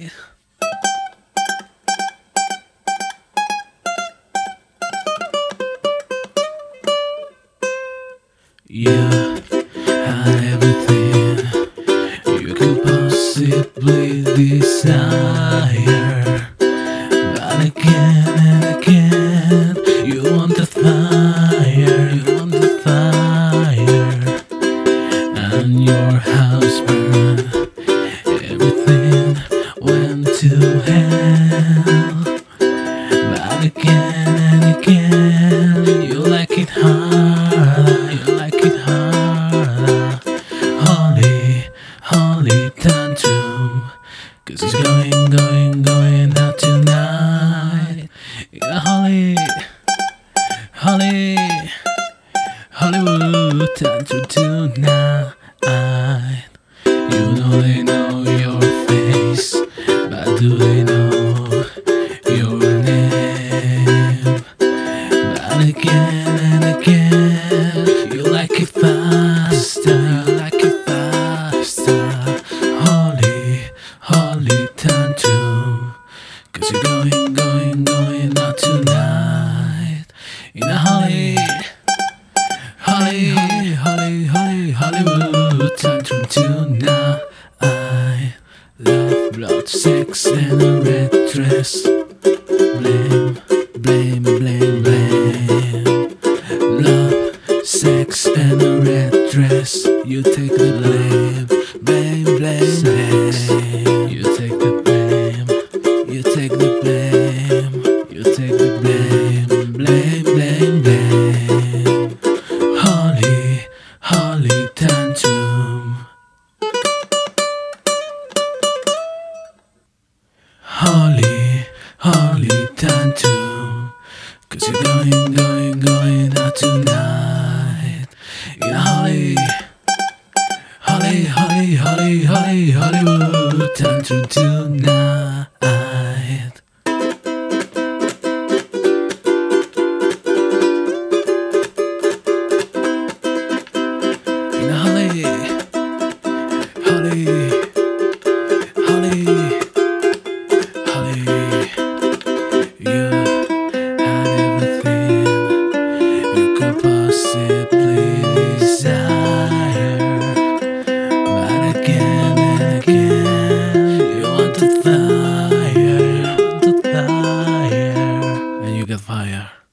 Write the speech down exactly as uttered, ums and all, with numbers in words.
Holly. You had everything you could possibly desire, but again and again you want the fire, you want the fire, and your house burned. Everything went to hell, but again and again you like it harder, you like it harder. Holly, Holly tantrum, 'cause it's going, going, going out tonight. Yeah, Holly, Holly, Hollywood tantrum tonight. You know they know your face, but do they know your name? But again and again you like it faster, you like it faster. Holly, Holly tantrum, 'cause you're going, going, going out tonight. In a Holly, Holly, Holly, Holly, Hollywood tantrum tonight. Love, blood, sex, and a red dress. Blame, blame, blame, blame. Love, sex, and a red dress. You take the blame, blame, blame, blame. You take the blame, you take the blame, you take the blame, blame, blame, blame. Holly, Holly tantrum. Holly, Holly tantrum, 'cause you're going, going, going out tonight. Yeah, Holly, Holly, Holly, Holly, Holly, Hollywood tantrum tonight. Yeah, Holly, Holly, Holly. You had everything you could possibly desire, but again and again you want the fire, you want the fire, and you get fire.